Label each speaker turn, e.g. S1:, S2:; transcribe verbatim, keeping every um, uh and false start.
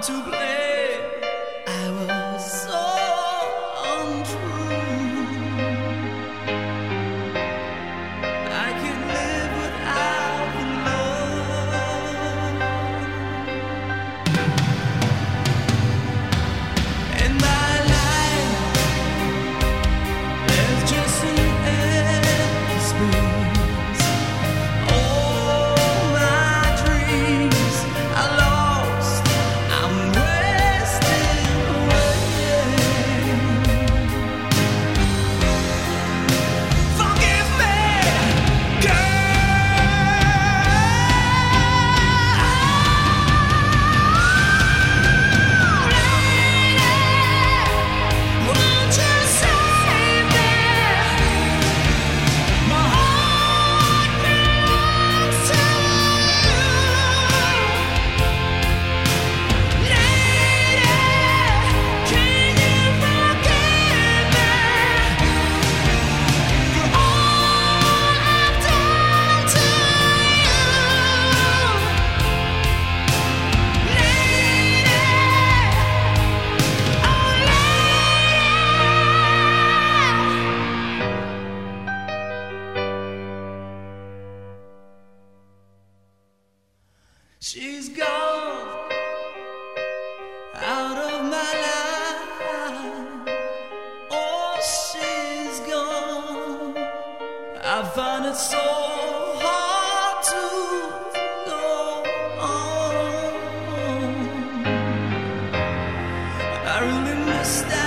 S1: to blame. I was so untrue. I can't live without the love. In my life, there's just an empty space. All my dreams are lost. I'm wasting away. Forgive me, won't you save me? My heart belongs to you. Lady, can you forgive me for all I've done to you? Lady, oh lady. She's gone out of my life. Oh, she's gone. I find it so hard to go on. I really miss that.